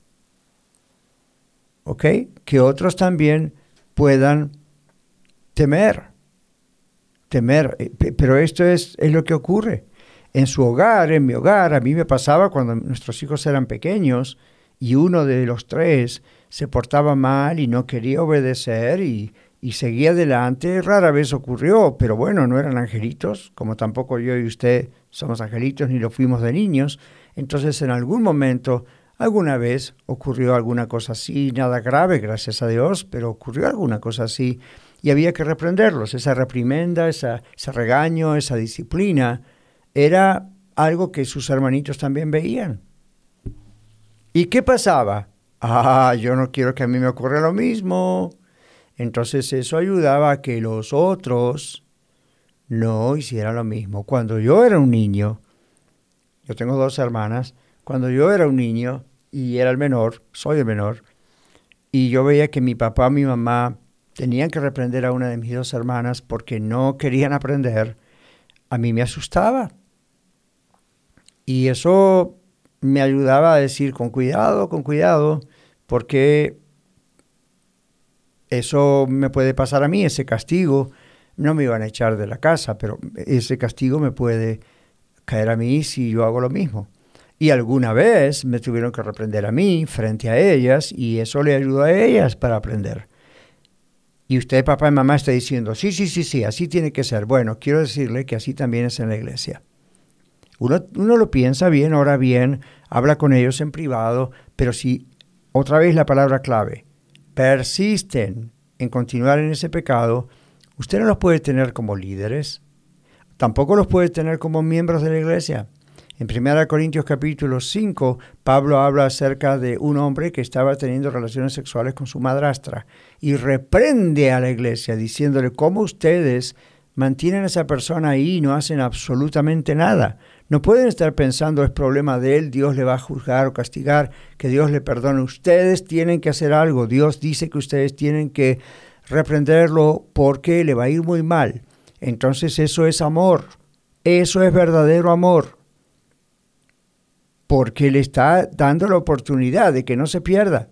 ¿Ok? Que otros también puedan temer, temer. Pero esto es, es lo que ocurre. En su hogar, en mi hogar, a mí me pasaba cuando nuestros hijos eran pequeños y uno de los tres se portaba mal y no quería obedecer y, y seguía adelante. Rara vez ocurrió, pero bueno, no eran angelitos, como tampoco yo y usted somos angelitos ni lo fuimos de niños. Entonces en algún momento, alguna vez ocurrió alguna cosa así, nada grave, gracias a Dios, pero ocurrió alguna cosa así y había que reprenderlos. Esa reprimenda, esa, ese regaño, esa disciplina, era algo que sus hermanitos también veían. ¿Y qué pasaba? Ah, yo no quiero que a mí me ocurra lo mismo. Entonces eso ayudaba a que los otros no hicieran lo mismo. Cuando yo era un niño, yo tengo dos hermanas, cuando yo era un niño y era el menor, soy el menor, y yo veía que mi papá y mi mamá tenían que reprender a una de mis dos hermanas porque no querían aprender, a mí me asustaba. Y eso me ayudaba a decir, con cuidado, con cuidado, porque eso me puede pasar a mí, ese castigo. No me iban a echar de la casa, pero ese castigo me puede caer a mí si yo hago lo mismo. Y alguna vez me tuvieron que reprender a mí frente a ellas, y eso le ayudó a ellas para aprender. Y usted, papá y mamá, está diciendo, sí, sí, sí, sí, así tiene que ser. Bueno, quiero decirle que así también es en la iglesia. Uno, uno lo piensa bien, ora bien, habla con ellos en privado, pero si, otra vez la palabra clave, persisten en continuar en ese pecado, usted no los puede tener como líderes, tampoco los puede tener como miembros de la iglesia. En primera Corintios capítulo cinco, Pablo habla acerca de un hombre que estaba teniendo relaciones sexuales con su madrastra y reprende a la iglesia diciéndole cómo ustedes mantienen a esa persona ahí y no hacen absolutamente nada. No pueden estar pensando es problema de él, Dios le va a juzgar o castigar, que Dios le perdone. Ustedes tienen que hacer algo. Dios dice que ustedes tienen que reprenderlo porque le va a ir muy mal. Entonces eso es amor. Eso es verdadero amor. Porque le está dando la oportunidad de que no se pierda.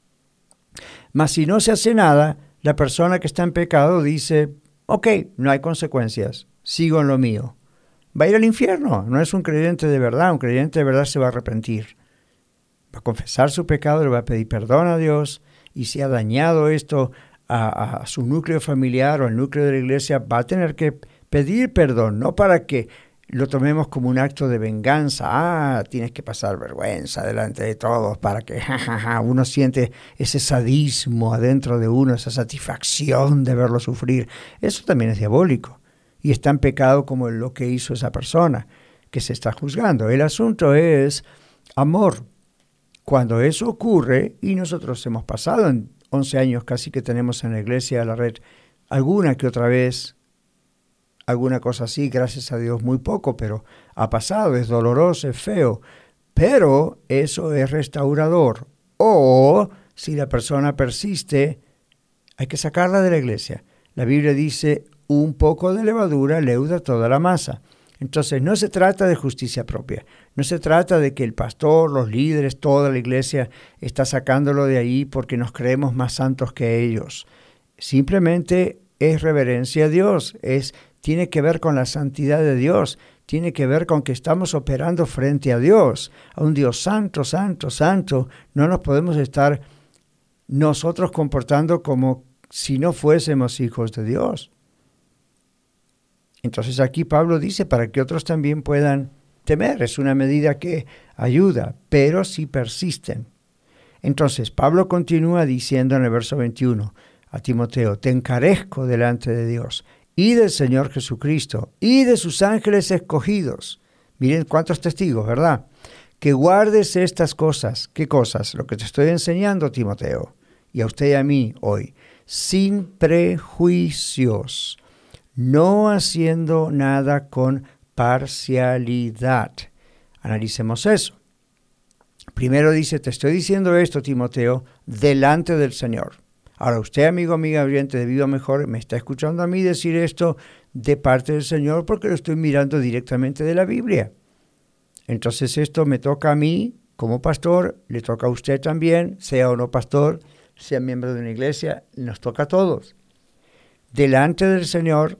Mas si no se hace nada, la persona que está en pecado dice, ok, no hay consecuencias, sigo en lo mío. Va a ir al infierno, no es un creyente de verdad, un creyente de verdad se va a arrepentir. Va a confesar su pecado, le va a pedir perdón a Dios, y si ha dañado esto a, a su núcleo familiar o al núcleo de la iglesia, va a tener que pedir perdón, no para que lo tomemos como un acto de venganza. Ah, tienes que pasar vergüenza delante de todos para que ja, ja, ja, uno siente ese sadismo adentro de uno, esa satisfacción de verlo sufrir. Eso también es diabólico y está en pecado como lo que hizo esa persona que se está juzgando. El asunto es amor. Cuando eso ocurre, y nosotros hemos pasado en once años casi que tenemos en la iglesia de la red, alguna que otra vez, alguna cosa así, gracias a Dios muy poco, pero ha pasado, es doloroso, es feo, pero eso es restaurador. O si la persona persiste, hay que sacarla de la iglesia. La Biblia dice, un poco de levadura leuda toda la masa. Entonces no se trata de justicia propia, no se trata de que el pastor, los líderes, toda la iglesia está sacándolo de ahí porque nos creemos más santos que ellos. Simplemente es reverencia a Dios, es tiene que ver con la santidad de Dios, tiene que ver con que estamos operando frente a Dios, a un Dios santo, santo, santo. No nos podemos estar nosotros comportando como si no fuésemos hijos de Dios. Entonces aquí Pablo dice para que otros también puedan temer. Es una medida que ayuda, pero si persisten. Entonces Pablo continúa diciendo en el verso veintiuno a Timoteo, te encarezco delante de Dios y del Señor Jesucristo, y de sus ángeles escogidos. Miren cuántos testigos, ¿verdad? Que guardes estas cosas. ¿Qué cosas? Lo que te estoy enseñando, Timoteo, y a usted y a mí hoy. Sin prejuicios, no haciendo nada con parcialidad. Analicemos eso. Primero dice, te estoy diciendo esto, Timoteo, delante del Señor. Ahora, usted, amigo, amiga, oyente de Viva Mejor, me está escuchando a mí decir esto de parte del Señor porque lo estoy mirando directamente de la Biblia. Entonces esto me toca a mí como pastor, le toca a usted también, sea o no pastor, sea miembro de una iglesia, nos toca a todos. Delante del Señor,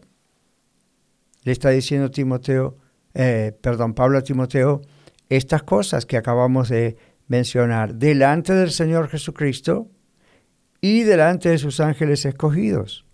le está diciendo Timoteo, eh, perdón, Pablo a Timoteo, estas cosas que acabamos de mencionar, delante del Señor Jesucristo, y delante de sus ángeles escogidos.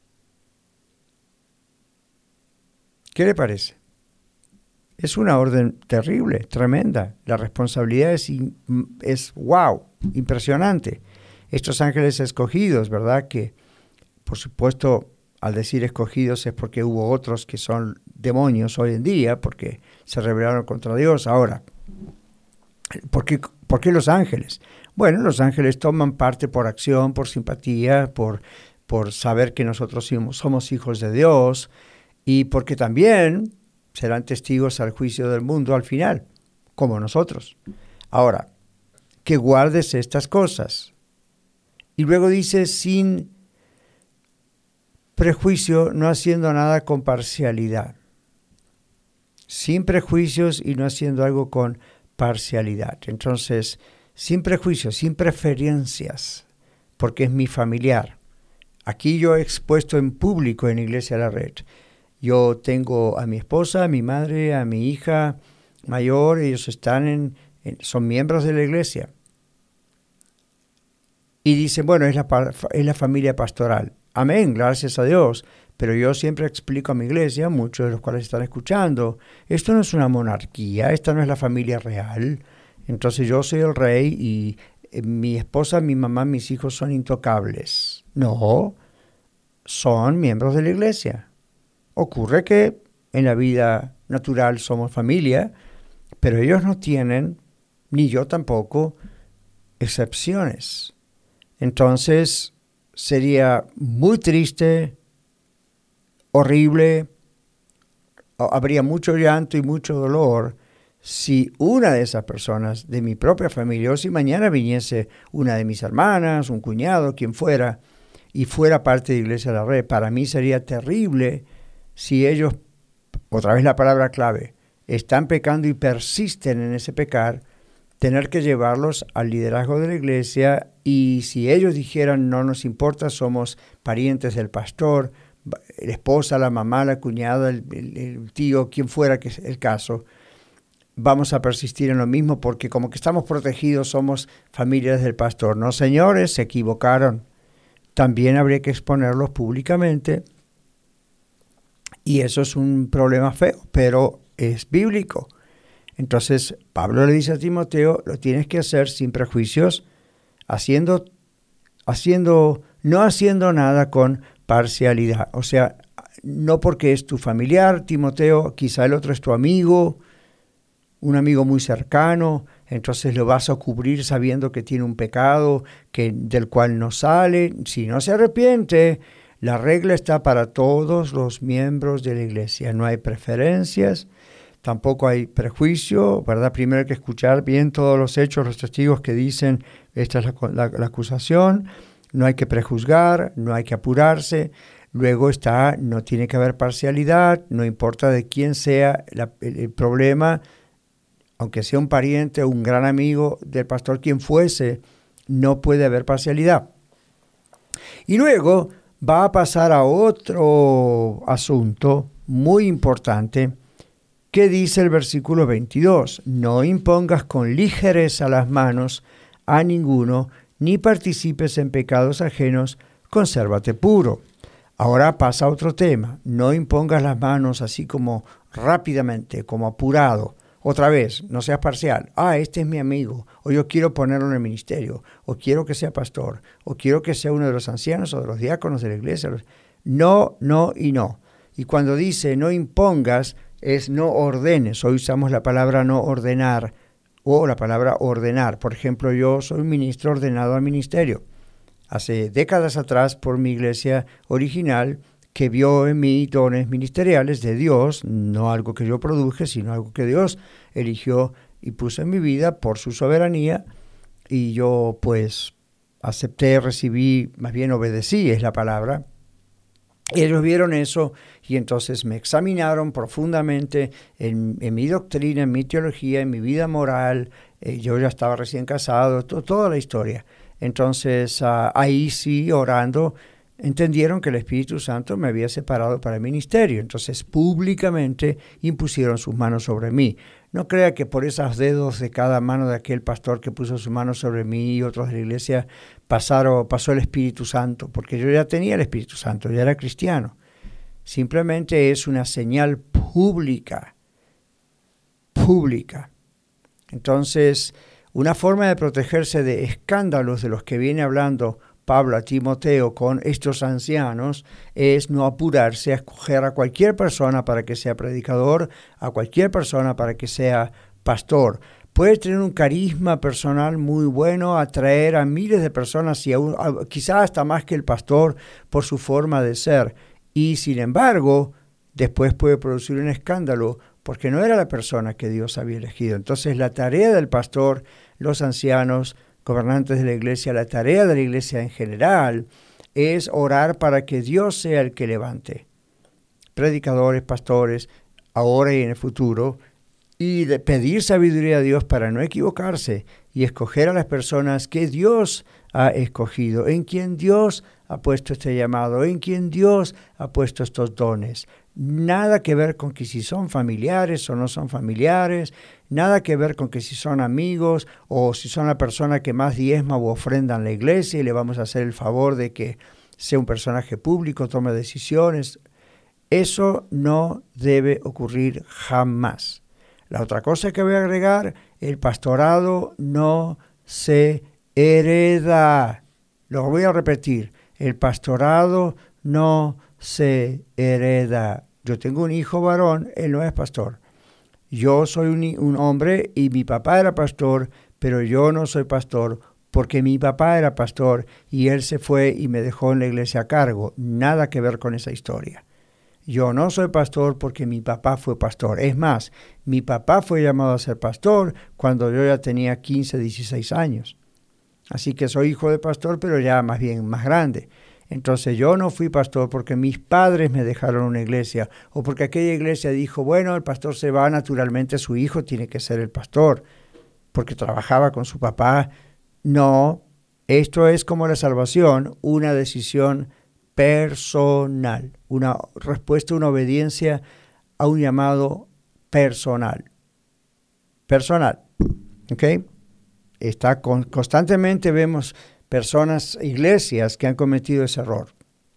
¿Qué le parece? Es una orden terrible, tremenda. La responsabilidad es, es wow, impresionante. Estos ángeles escogidos, ¿verdad? Que, por supuesto, al decir escogidos es porque hubo otros que son demonios hoy en día, porque se rebelaron contra Dios. Ahora, ¿por qué, por qué los ángeles? Bueno, los ángeles toman parte por acción, por simpatía, por, por saber que nosotros somos, somos hijos de Dios y porque también serán testigos al juicio del mundo al final, como nosotros. Ahora, que guardes estas cosas. Y luego dice, sin prejuicio, no haciendo nada con parcialidad. Sin prejuicios y no haciendo algo con parcialidad. Entonces, sin prejuicios, sin preferencias, porque es mi familiar. Aquí yo he expuesto en público en Iglesia La Red. Yo tengo a mi esposa, a mi madre, a mi hija mayor, ellos están en, en son miembros de la iglesia. Y dicen, bueno, es la, es la familia pastoral. Amén, gracias a Dios. Pero yo siempre explico a mi iglesia, muchos de los cuales están escuchando, esto no es una monarquía, esta no es la familia real. Entonces yo soy el rey y eh, mi esposa, mi mamá, mis hijos son intocables. No, son miembros de la iglesia. Ocurre que en la vida natural somos familia, pero ellos no tienen, ni yo tampoco, excepciones. Entonces sería muy triste, horrible, habría mucho llanto y mucho dolor si una de esas personas de mi propia familia, o si mañana viniese una de mis hermanas, un cuñado, quien fuera, y fuera parte de Iglesia de la Red, para mí sería terrible si ellos, otra vez la palabra clave, están pecando y persisten en ese pecar, tener que llevarlos al liderazgo de la iglesia, y si ellos dijeran, no nos importa, somos parientes del pastor, la esposa, la mamá, la cuñada, el, el, el tío, quien fuera que es el caso, vamos a persistir en lo mismo porque como que estamos protegidos, somos familias del pastor. No, señores, se equivocaron. También habría que exponerlos públicamente y eso es un problema feo, pero es bíblico. Entonces, Pablo le dice a Timoteo, lo tienes que hacer sin prejuicios, haciendo, haciendo, no haciendo nada con parcialidad. O sea, no porque es tu familiar, Timoteo, quizá el otro es tu amigo, un amigo muy cercano, entonces lo vas a cubrir sabiendo que tiene un pecado que, del cual no sale. Si no se arrepiente, la regla está para todos los miembros de la iglesia. No hay preferencias, tampoco hay prejuicio, ¿verdad? Primero hay que escuchar bien todos los hechos, los testigos que dicen, esta es la, la, la acusación. No hay que prejuzgar, no hay que apurarse. Luego está, no tiene que haber parcialidad, no importa de quién sea la, el, el problema, aunque sea un pariente o un gran amigo del pastor, quien fuese, no puede haber parcialidad. Y luego va a pasar a otro asunto muy importante que dice el versículo veintidós, no impongas con ligereza las manos a ninguno, ni participes en pecados ajenos, consérvate puro. Ahora pasa a otro tema, no impongas las manos así como rápidamente, como apurado. Otra vez, no seas parcial. Ah, este es mi amigo, o yo quiero ponerlo en el ministerio, o quiero que sea pastor, o quiero que sea uno de los ancianos o de los diáconos de la iglesia. No, no y no. Y cuando dice no impongas, es no ordenes. Hoy usamos la palabra no ordenar, o la palabra ordenar. Por ejemplo, yo soy un ministro ordenado al ministerio. Hace décadas atrás, por mi iglesia original, que vio en mí dones ministeriales de Dios, no algo que yo produje, sino algo que Dios eligió y puso en mi vida por su soberanía, y yo pues acepté, recibí, más bien obedecí, es la palabra. Ellos vieron eso y entonces me examinaron profundamente en, en mi doctrina, en mi teología, en mi vida moral. Eh, yo ya estaba recién casado, to, toda la historia. Entonces uh, ahí sí, orando, entendieron que el Espíritu Santo me había separado para el ministerio. Entonces públicamente impusieron sus manos sobre mí. No crea que por esos dedos de cada mano de aquel pastor que puso su mano sobre mí y otros de la iglesia pasaron, pasó el Espíritu Santo, porque yo ya tenía el Espíritu Santo, ya era cristiano. Simplemente es una señal pública, pública. Entonces, una forma de protegerse de escándalos de los que viene hablando Pablo a Timoteo con estos ancianos es no apurarse a escoger a cualquier persona para que sea predicador, a cualquier persona para que sea pastor. Puede tener un carisma personal muy bueno, atraer a miles de personas y a un, a, quizás hasta más que el pastor por su forma de ser. Y sin embargo, después puede producir un escándalo porque no era la persona que Dios había elegido. Entonces la tarea del pastor, los ancianos, gobernantes de la iglesia, la tarea de la iglesia en general es orar para que Dios sea el que levante predicadores, pastores, ahora y en el futuro, y de pedir sabiduría a Dios para no equivocarse y escoger a las personas que Dios ha escogido, en quien Dios ha puesto este llamado, en quien Dios ha puesto estos dones. Nada que ver con que si son familiares o no son familiares, nada que ver con que si son amigos o si son la persona que más diezma u ofrenda en la iglesia y le vamos a hacer el favor de que sea un personaje público, tome decisiones. Eso no debe ocurrir jamás. La otra cosa que voy a agregar, el pastorado no se hereda. Lo voy a repetir, el pastorado no se hereda. Yo tengo un hijo varón, él no es pastor. Yo soy un, un hombre y mi papá era pastor, pero yo no soy pastor porque mi papá era pastor y él se fue y me dejó en la iglesia a cargo. Nada que ver con esa historia. Yo no soy pastor porque mi papá fue pastor. Es más, mi papá fue llamado a ser pastor cuando yo ya tenía quince, dieciséis años. Así que soy hijo de pastor, pero ya más bien más grande. Entonces yo no fui pastor porque mis padres me dejaron una iglesia o porque aquella iglesia dijo, bueno, el pastor se va, naturalmente su hijo tiene que ser el pastor porque trabajaba con su papá. No, esto es como la salvación, una decisión personal, una respuesta, una obediencia a un llamado personal. Personal, ¿ok? Está con, constantemente vemos personas, iglesias que han cometido ese error.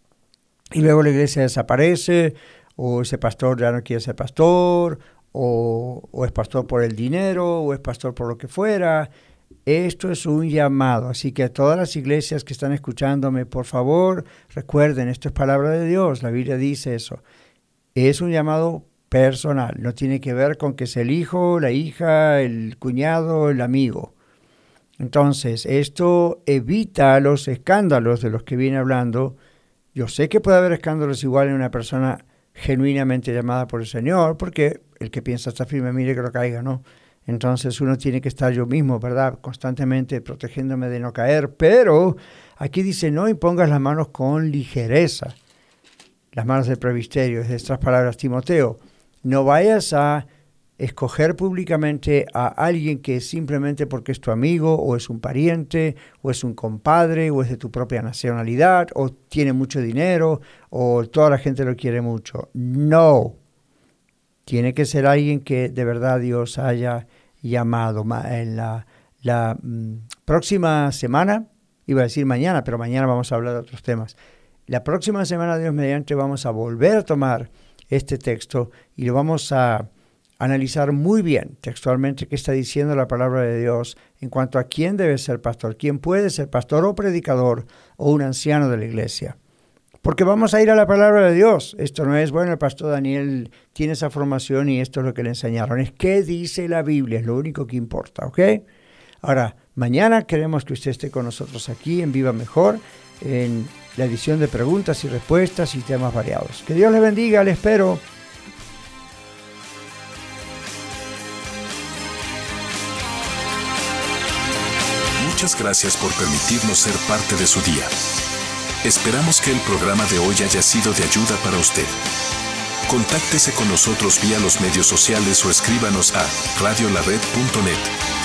Y luego la iglesia desaparece, o ese pastor ya no quiere ser pastor, o, o es pastor por el dinero, o es pastor por lo que fuera. Esto es un llamado, así que a todas las iglesias que están escuchándome, por favor, recuerden, esto es palabra de Dios, la Biblia dice eso. Es un llamado personal, no tiene que ver con que es el hijo, la hija, el cuñado, el amigo. Entonces, esto evita los escándalos de los que viene hablando. Yo sé que puede haber escándalos igual en una persona genuinamente llamada por el Señor, porque el que piensa está firme, mire que no caiga, ¿no? Entonces uno tiene que estar yo mismo, ¿verdad? Constantemente protegiéndome de no caer. Pero aquí dice, no impongas las manos con ligereza. Las manos del presbiterio, es de estas palabras, Timoteo. No vayas a escoger públicamente a alguien que simplemente porque es tu amigo, o es un pariente, o es un compadre, o es de tu propia nacionalidad, o tiene mucho dinero, o toda la gente lo quiere mucho. No. Tiene que ser alguien que de verdad Dios haya llamado. En la, la mm, próxima semana, iba a decir mañana, pero mañana vamos a hablar de otros temas. La próxima semana, Dios mediante, vamos a volver a tomar este texto y lo vamos a analizar muy bien textualmente qué está diciendo la palabra de Dios en cuanto a quién debe ser pastor, quién puede ser pastor o predicador o un anciano de la iglesia. Porque vamos a ir a la palabra de Dios. Esto no es, bueno, el pastor Daniel tiene esa formación y esto es lo que le enseñaron. Es qué dice la Biblia, es lo único que importa, ¿ok? Ahora, mañana queremos que usted esté con nosotros aquí en Viva Mejor, en la edición de preguntas y respuestas y temas variados. Que Dios le bendiga, le espero. Muchas gracias por permitirnos ser parte de su día. Esperamos que el programa de hoy haya sido de ayuda para usted. Contáctese con nosotros vía los medios sociales o escríbanos a radio la red punto net.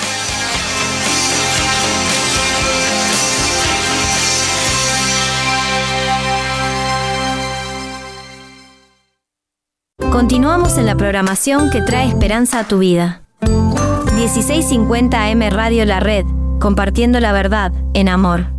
Continuamos en la programación que trae esperanza a tu vida. dieciséis cincuenta A M Radio La Red, compartiendo la verdad en amor.